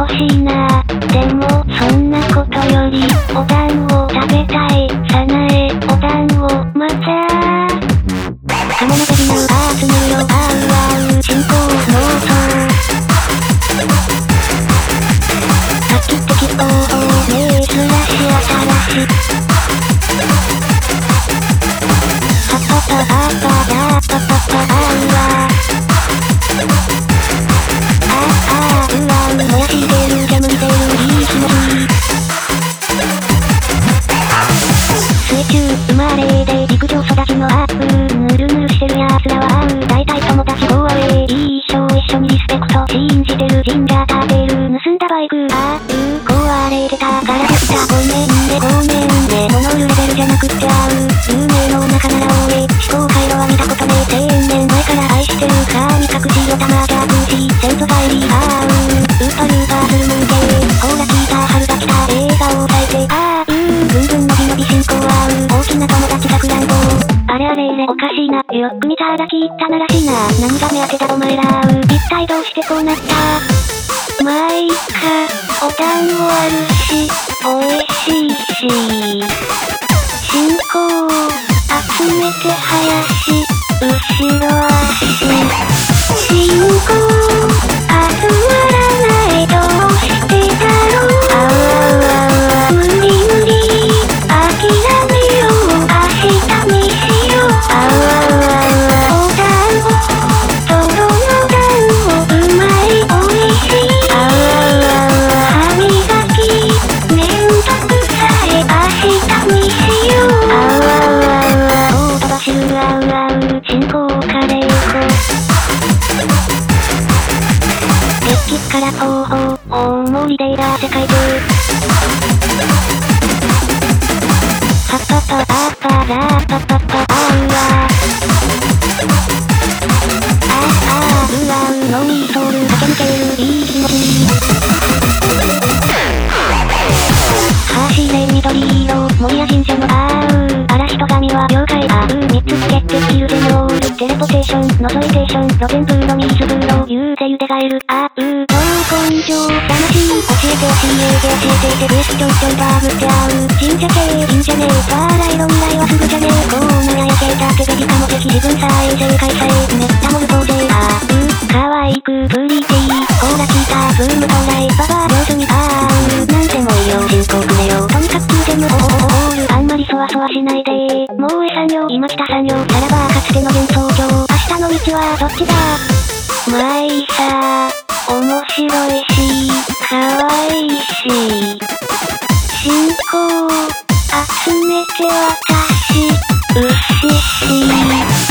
しいな。でもそんなことよりお団子食べたい。さなえお団子またカモのベビナウ集めるよ進行ノート画期的方法名スラシ新しパパパパパヤパパパ燃やしてる煙出るいい気持ち水中生まれで陸上育ちのアップぬるぬるしてるやつらは大体友達ゴーアウェイいい一生一緒にリスペクト信じてる神社食べる盗んだバイク壊れてたからでしたごめんね物売るレベルじゃなくって有名の中なら多い思考回路は見たことねえ1000年前から愛してる神隠しよたま逆し先祖返りウーパルーパーするもんけほら聞いた春が来た映画を咲いてブンブンのびのび進行大きな友達さくらんぼあれおかしいなよく見たら聞いたならしいな何が目当てだお前ら一体どうしてこうなったまあいいかお団子あるしおいしいし進行集めて林後ろ足進行集まらないどうしてだろう無理諦めよう明日にしようお団子とろの団子うまいおいしい歯磨きめんどくさい明日にしようオートバシル進行カレーデッキから後方大盛りでラ世界中ハッパパパーパーラーパパパノミーソウル駆け抜けるいい気持ち走れ緑色森や神社の嵐と神は妖怪3つつけてスキルでノールテレポテーション覗いテーション露天風呂水風呂言うてゆでガエル超根性魂教えてベースちょいちょいバグって神社系いいんじゃねえバーライロ未来はすぐじゃねえこうなややけたけべきかも敵自分さえ正解さえめったもるこうぜかわいくプリティほら聞いたブーム到来ババア上手になんでもいいよ進行くれよとにかく9点のオールあんまりそわそわしないでもうえさんよ今来たさんよさらばかつての幻想郷明日の道はどっちだまあいいさ面白いしかわいいし進行集めて私うしし